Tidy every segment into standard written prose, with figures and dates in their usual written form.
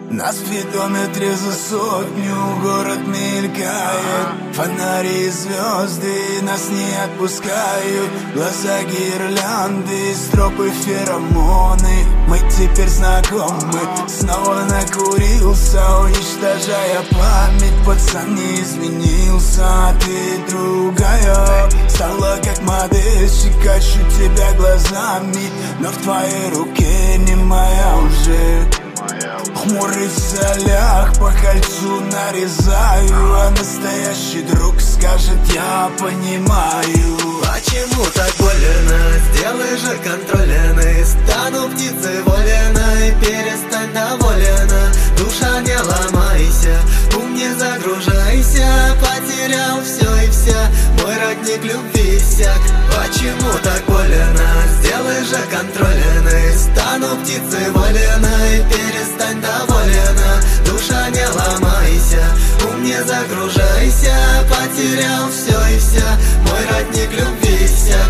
На спидометре за сотню город мелькает. Фонари и звезды нас не отпускают. Глаза гирлянды, стропы феромоны. Мы теперь знакомы. Снова накурился, уничтожая память. Пацан не изменился, а ты другая. Стала как модельщик, ищу тебя глазами. Но в твоей руке не моя уже. Хмурый в солях, по кольцу нарезаю. А настоящий друг скажет: я понимаю. Почему так больно? Сделай же контролленной. Стану птицей воленой. Перестань доволена. Душа, не ломайся, ум не загружайся. Потерял все и вся, мой родник любви иссяк. Почему так больно? Сделай же контролленной. Стану птицей воленой. Перестань доволена. Душа, не ломайся, ум не загружайся. Потерял все и вся, мой родник любви иссяк.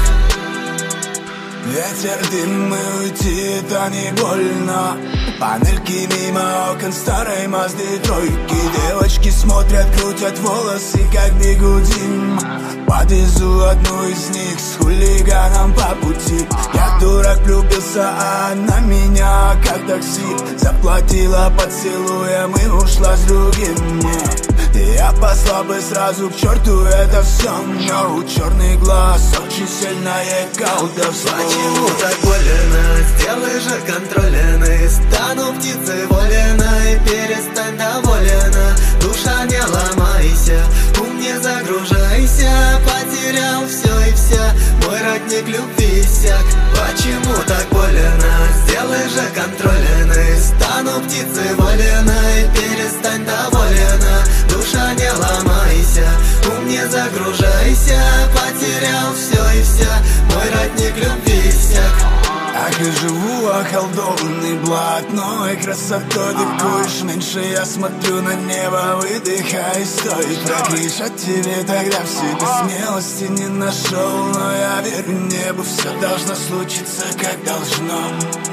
Ветер, дым, и уйти, это не больно. Панельки мимо окон старой Мазды тройки. Девочки смотрят, крутят волосы, как бигудим. Подвезу одну из них с хулиганом по пути. Я дурак влюбился, а она меня как такси. Заплатила поцелуем и ушла с другим. Я послал бы сразу к черту это все, но у черный глаз очень сильное колдовство. Почему так больно? Сделай же контролленной. Стану птицей воленой. Перестань доволена. Душа, не ломайся, ум не загружайся. Потерял все и вся, мой родник любви иссяк. Почему так больно? Сделай же контролленной. Стану птицей воленой. Перестань доволена. Душа, не ломайся, ум не загружайся. Потерял все и вся, мой родник любви иссяк. Так и живу, околдованный блатной красотой. Дыкуешь меньше, я смотрю на небо, выдыхай, стой. Прокричать тебе тогда в себе смелости не нашел. Но я верю небу, все должно случиться, как должно.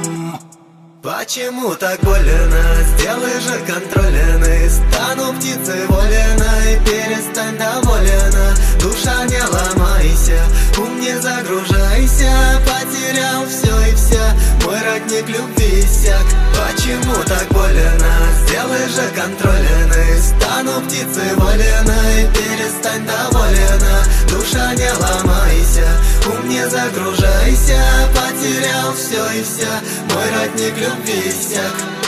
Почему так больно? Сделай же контролленной. Стану птицей воленой. Перестань доволена. Душа, не ломайся, ум не загружайся. Потерял все и вся, мой родник любви иссяк. Почему так больно? Сделай же контролленной. Стану птицей воленой. Перестань доволена. Душа, не ломайся, ум не загружайся. Потерял все и вся, мой родник любви иссяк.